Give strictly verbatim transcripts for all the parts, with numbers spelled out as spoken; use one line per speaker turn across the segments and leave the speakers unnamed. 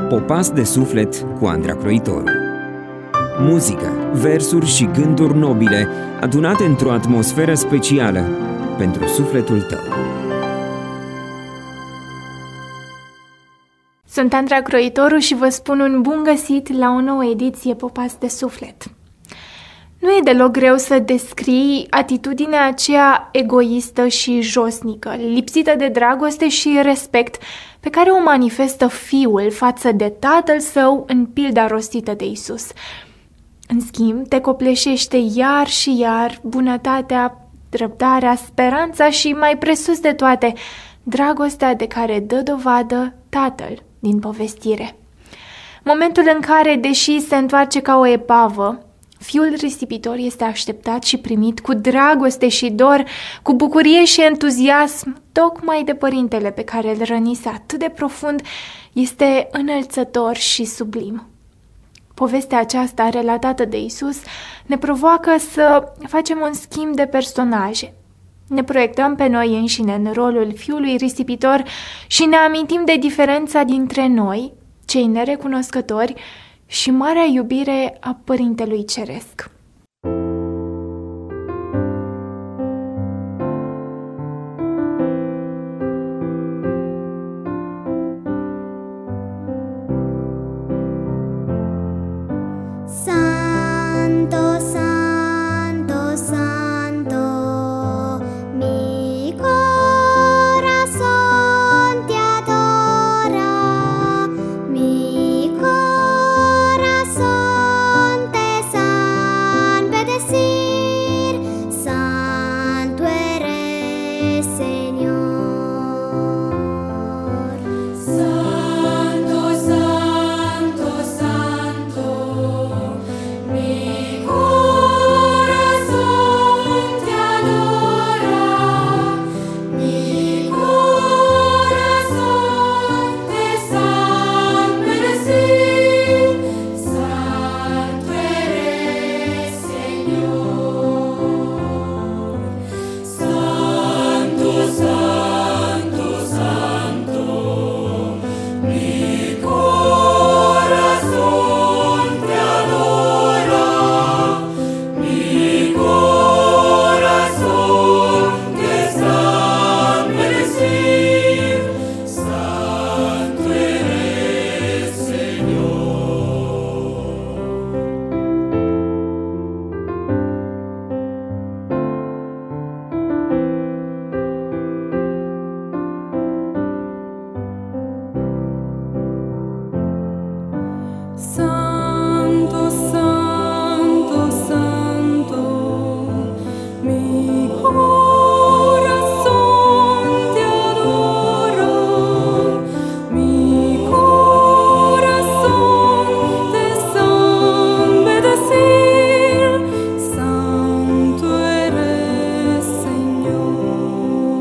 Popas de suflet cu Andra Croitoru. Muzică, versuri și gânduri nobile adunate într-o atmosferă specială pentru sufletul tău.
Sunt Andra Croitoru și vă spun un bun găsit la o nouă ediție Popas de suflet. Nu e deloc greu să descrii atitudinea aceea egoistă și josnică, lipsită de dragoste și respect pe care o manifestă fiul față de tatăl său în pilda rostită de Isus. În schimb, te copleșește iar și iar bunătatea, răbdarea, speranța și, mai presus de toate, dragostea de care dă dovadă tatăl din povestire. Momentul în care, deși se întoarce ca o epavă, fiul risipitor este așteptat și primit cu dragoste și dor, cu bucurie și entuziasm, tocmai de părintele pe care îl rănise atât de profund, este înălțător și sublim. Povestea aceasta, relatată de Isus, ne provoacă să facem un schimb de personaje. Ne proiectăm pe noi înșine în rolul fiului risipitor și ne amintim de diferența dintre noi, cei nerecunoscători, și marea iubire a Părintelui Ceresc.
Santo, Santo, Santo, mi corazón te adora, mi corazón te sabe decir, Santo eres, Señor. Santo, Santo, Santo, mi corazón te adora, mi corazón te sabe decir, Santo eres, Señor. Santo, Santo, Santo, mi corazón te adora, mi corazón te sabe decir, Santo eres, Señor. Santo, Santo, Santo, mi corazón te adora, mi corazón te sabe decir, Santo eres, Señor.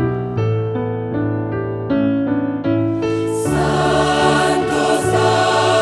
Santo, Santo,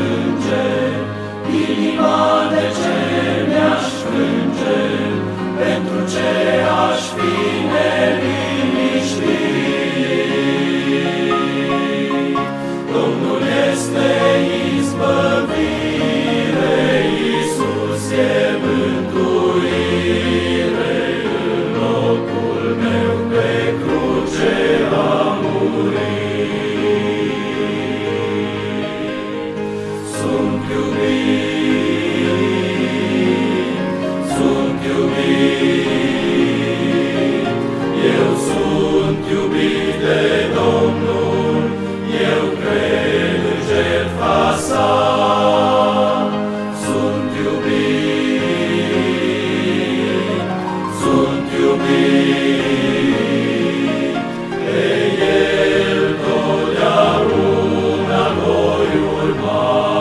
plânge, inima de ce mi-aș plânge, pentru ce aș fi neliniștit. Domnul este izbăvire, Iisus e mântuire, în locul meu pe cruce a murit. Sunt iubit, sunt iubit, eu sunt iubit de Domnul, eu cred în jertfa sa. Sunt iubit, sunt iubit, pe El totdeauna voi urma.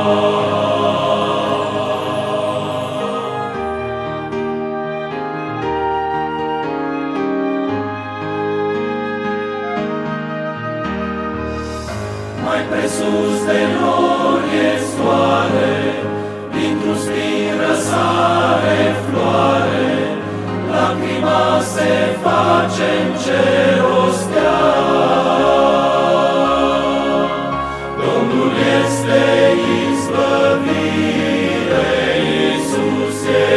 Mai presus de nori e soare, dintr-un spin răsare floare, lacrima se face în cer o stea. Domnul este izbăvire, Iisus e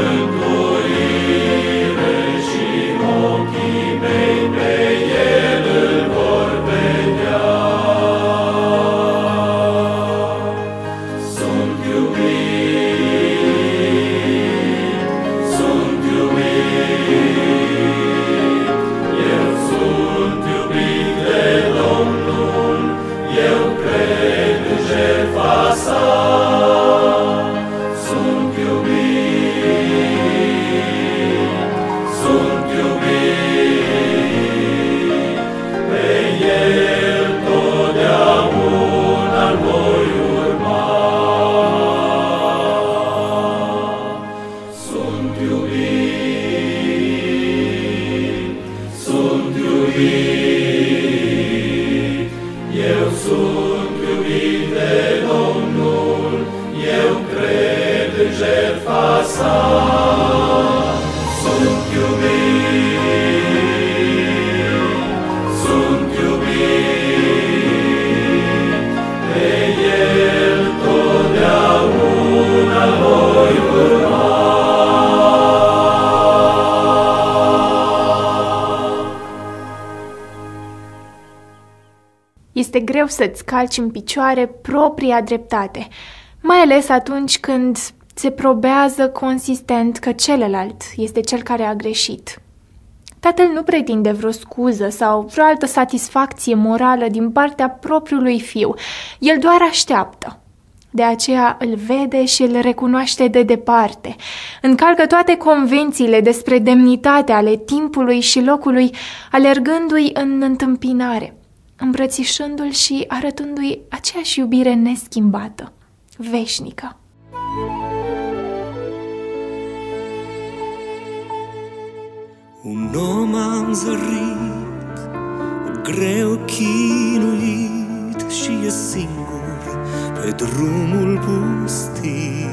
mântuire, și ochii mei pe El îl vor vedea. Sunt iubit, sunt iubit, eu sunt iubit de Domnul, eu cred în jertfa sa. Sunt iubit, sunt iubit, pe El totdeauna voi urma. Sunt iubit, sunt iubit, eu sunt iubit de Domnul, eu cred în jertfa sa. Sunt iubit, sunt iubit, pe El totdeauna voi urma.
Este greu să-ți calci în picioare propria dreptate, mai ales atunci când se probează consistent că celălalt este cel care a greșit. Tatăl nu pretinde vreo scuză sau vreo altă satisfacție morală din partea propriului fiu, el doar așteaptă. De aceea îl vede și îl recunoaște de departe. Încalcă toate convențiile despre demnitate ale timpului și locului, alergându-i în întâmpinare, îmbrățișându-l și arătându-i aceeași iubire neschimbată, veșnică.
Un om am zărit, greu chinuit, și e singur pe drumul pustiu.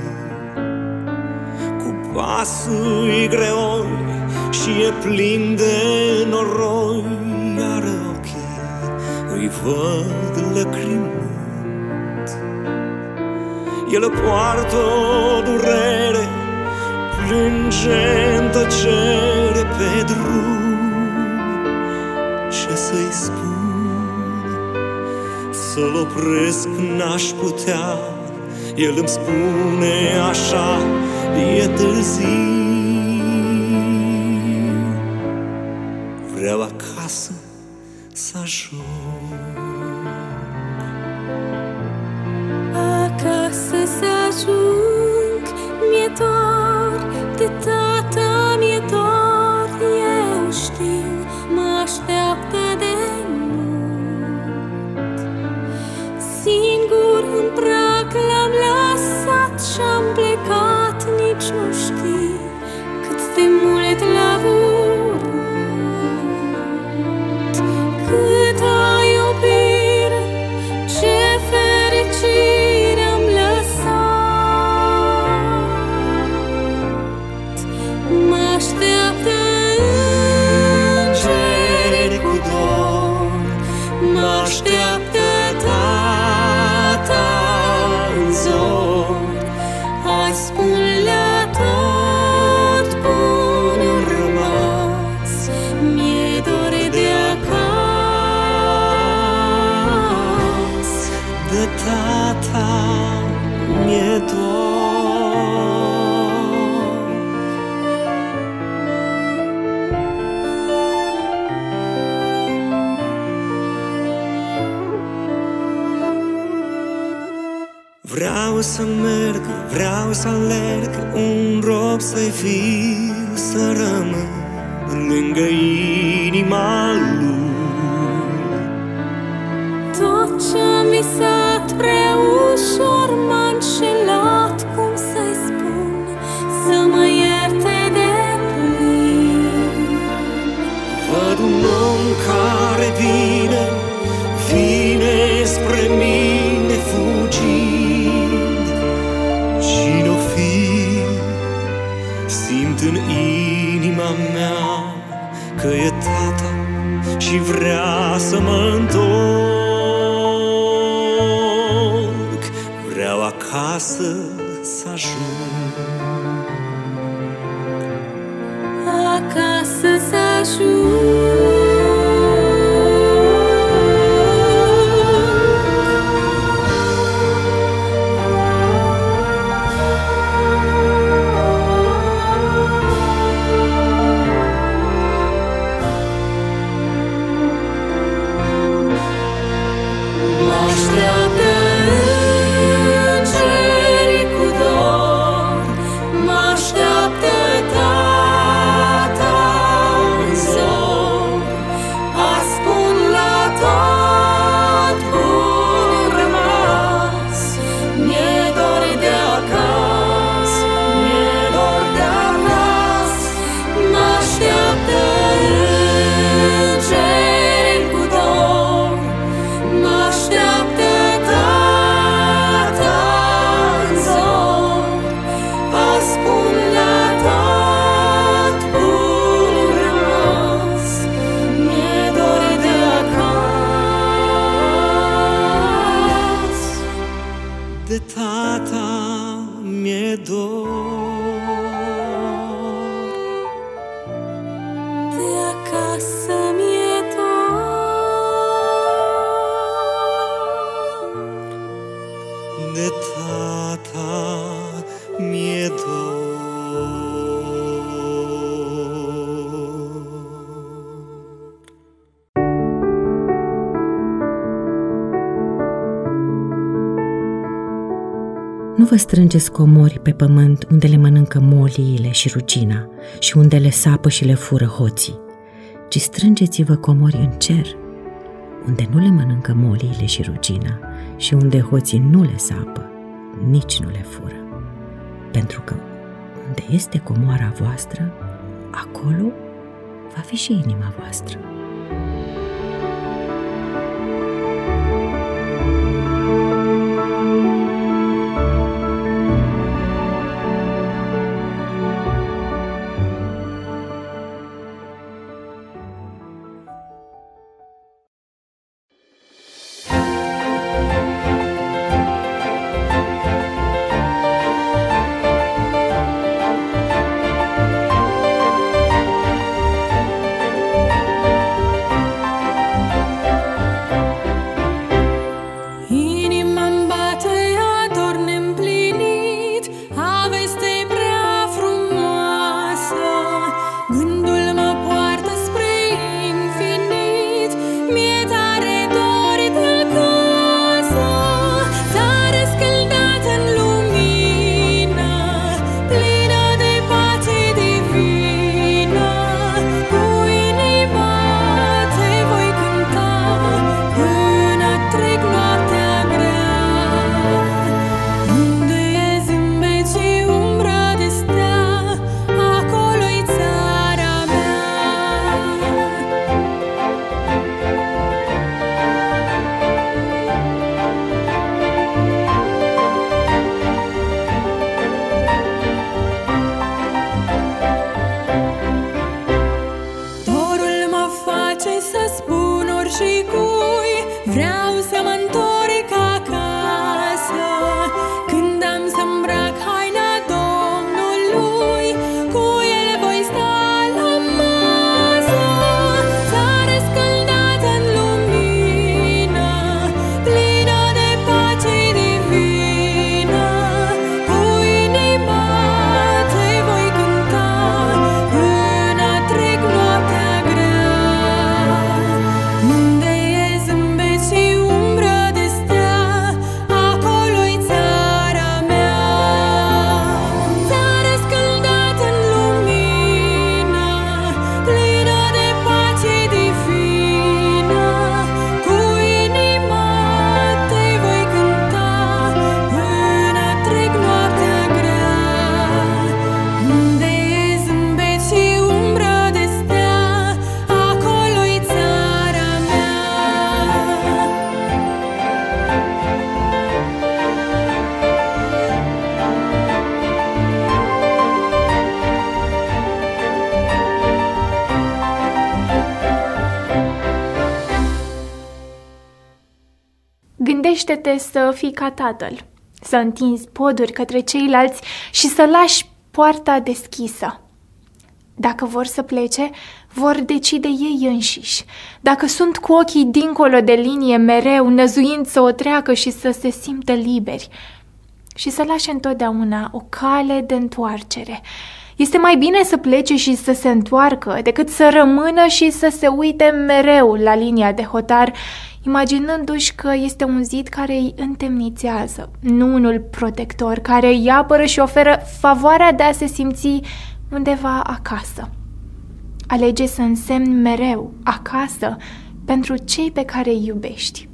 Cu pasul greoi și e plin de noroi, iar ochii îi văd lăcrimând. El poartă o durere, plânge în tăcere pe drum. Ce să-i spun? Să-l opresc n-aș putea, el îmi spune așa, e târziu. Vreau acasă să ajung.
Acasă să ajung, mi-e dor de tata, mi-e dor, eu știu, mă așteaptă de mult. Singur în prag l-am lăsat și-am plecat, nici nu știu
zor. Azi spun la tot bunul rămas, mi-e dor de acasă. De tata mi-e dor. Vreau să merg, vreau să alerg, un rob să-i fiu, să rămân lângă inima lui.
Tot ce-am visat prea ușor m-a înșelat, cum să-i spun, să mă ierte de plin.
Văd un om care vine, vine spre mine fugind. Cine-o fi, simt în inima mea că e tata și vrea să mă întorc. Vreau acasă să ajung,
Acasă să ajung.
Așteaptă îngerii cu dor, mă așteaptă tata în zor. Azi spun la tot bunul rămas, mi-e dor de acasă, mi-e dor de acasă. Mă așteaptă îngerii cu dor, mă așteaptă tata în zor. Azi spun la tot bunul rămas, mi-e dor de acasă. De tata mi-e dor,
De acasă mi-e dor.
de tata mi-e dor.
Nu vă strângeți comori pe pământ unde le mănâncă moliile și rugina și unde le sapă și le fură hoții, ci strângeți-vă comori în cer, unde nu le mănâncă moliile și rugina și unde hoții nu le sapă, nici nu le fură. Pentru că unde este comoara voastră, acolo va fi și inima voastră.
Gândește-te să fii ca tatăl, să întinzi poduri către ceilalți și să lași poarta deschisă. Dacă vor să plece, vor decide ei înșiși. Dacă sunt cu ochii dincolo de linie mereu, năzuind să o treacă și să se simtă liberi. Și să lași întotdeauna o cale de întoarcere. Este mai bine să plece și să se întoarcă decât să rămână și să se uite mereu la linia de hotar, imaginându-și că este un zid care îi întemnițează, nu unul protector care îi apără și oferă favoarea de a se simți undeva acasă. Alege să însemni mereu acasă pentru cei pe care îi iubești.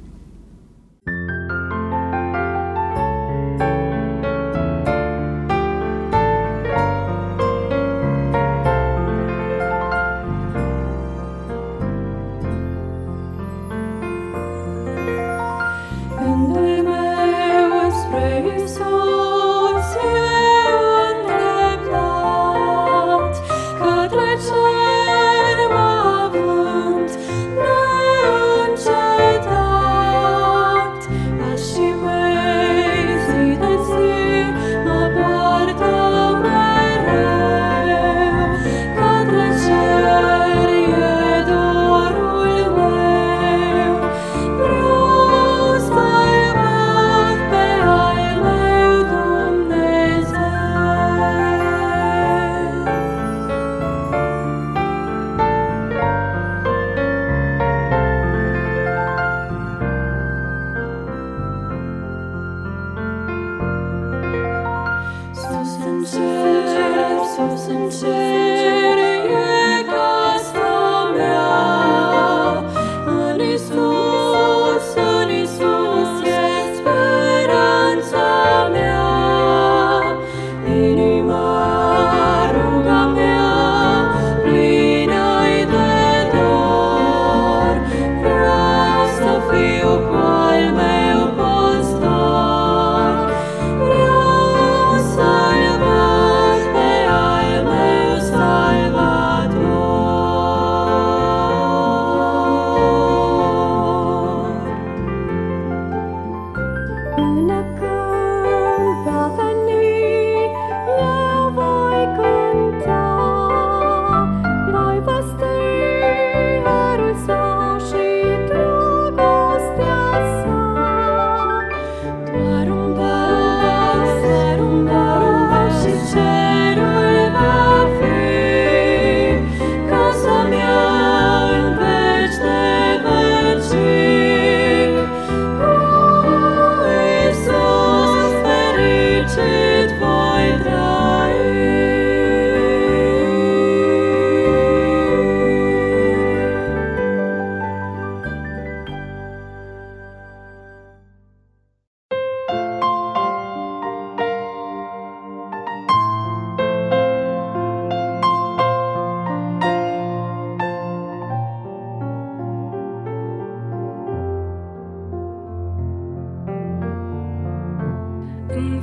În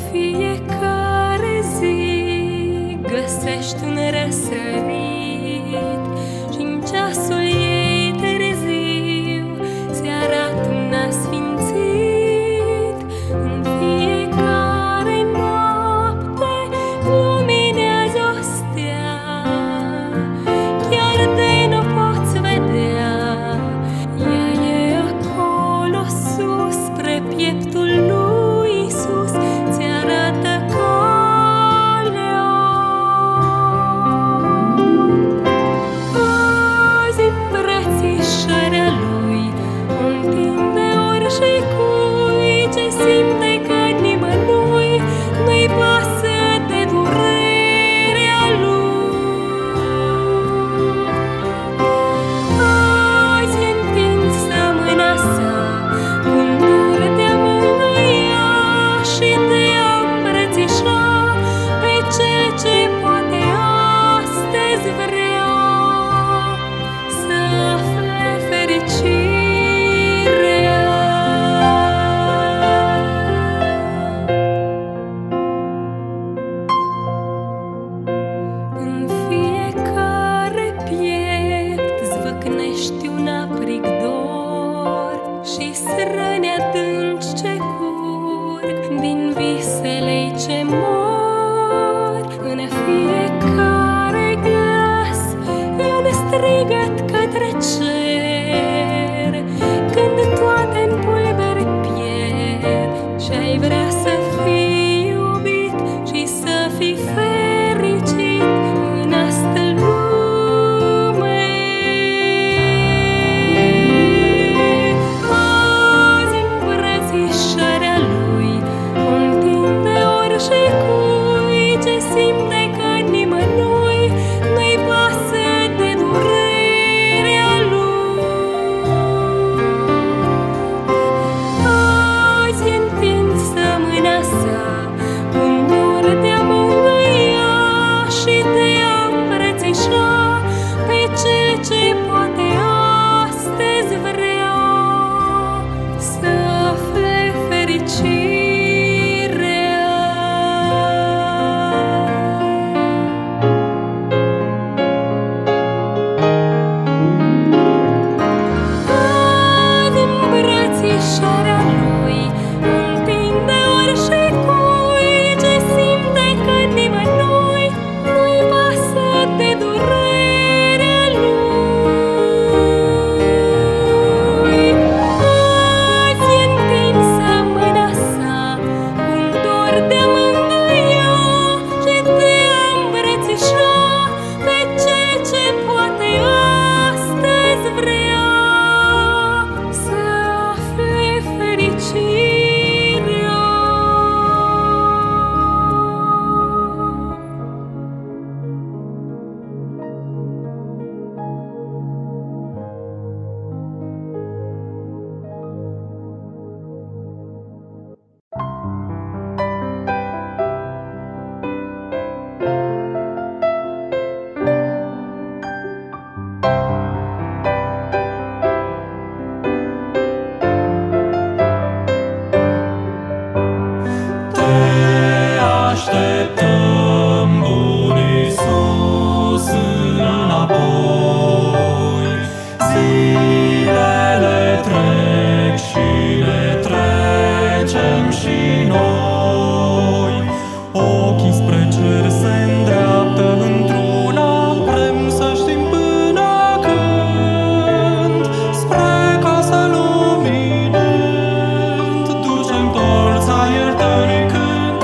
fiecare zi găsești un răsărit și-n ceasul ei târziu se arată un asfințit. În fiecare noapte luminează o stea, chiar de n-o poți vedea. Ea e acolo sus, spre pieptul lui Iisus, ți arată calea. ce mor în fiecare glas e un strigăt către cer. Când toate în pulbere pierd și ai vrea să fii iubit și să fii fericit în asta lume. Azi îmbrățișarea lui întinde orice cui ce simte că nimănui nu-i pasă de durerea lui. Azi e întinsă mâna sa, un dor de-a mângâia și de-a îmbrățișa pe cel ce poate astăzi vrea să afle fericirea. Azi îmbrățișarea lui întinde orice cui ce simte că nimănui nu-i pasă de durerea lui. Azi e întinsă mâna sa, un dor de-a mângâia și de-a îmbrățișa pe cel ce poate astăzi vrea să afle fericirea.
Te așteptăm, bun Iisus, înapoi. Zilele trec și ne trecem și noi. Ochii spre cer se îndreaptă într-una, vrem să știm până când. Spre casa luminând, ducem torța iertării cântând.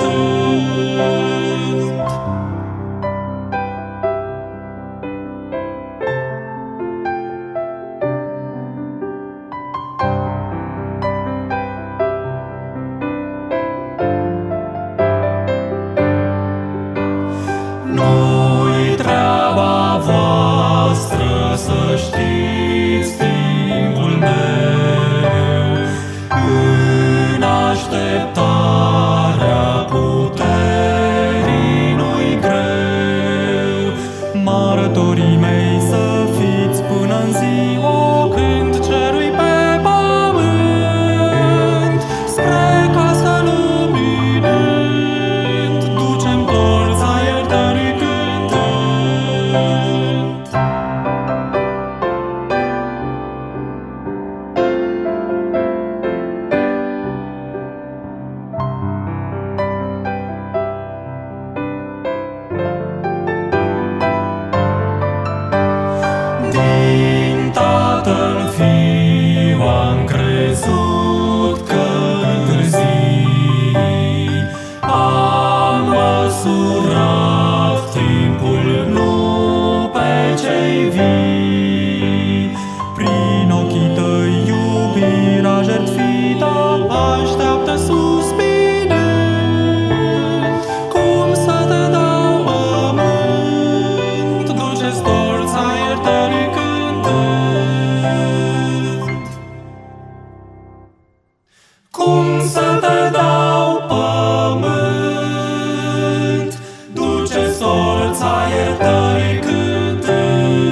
Nu-i treaba voastră să știți timpul meu. În așteptarea puterii nu-i greu. Martorii mei să fiți până în ziua când cerui pe pământ. Spre casa luminând, ducem torța iertării cântând. Din Tatăl Fiu am crezut că întârzii. Am măsurat timpul, nu pe cei vii. Prin ochii tăi iubirea jertfită așteaptă suspinând. Cum să te dau pământ, duce-ți torța iertării cântând. Cum să te dau pământ, duce-ți torța iertării cântând.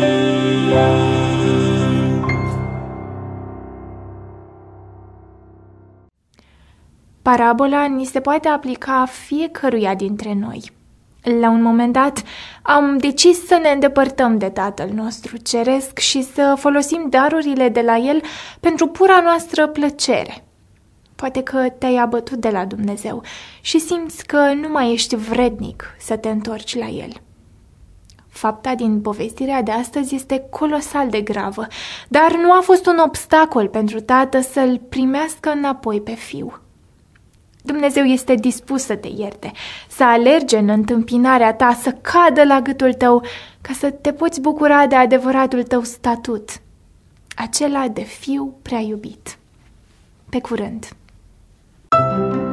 Parabola ni se poate aplica fiecăruia dintre noi. La un moment dat am decis să ne îndepărtăm de Tatăl nostru ceresc și să folosim darurile de la El pentru pura noastră plăcere. Poate că te-ai abătut de la Dumnezeu și simți că nu mai ești vrednic să te întorci la El. Fapta din povestirea de astăzi este colosal de gravă, dar nu a fost un obstacol pentru tată să-l primească înapoi pe fiu. Dumnezeu este dispus să te ierte, să alerge în întâmpinarea ta, să cadă la gâtul tău, ca să te poți bucura de adevăratul tău statut, acela de fiu prea iubit. Pe curând!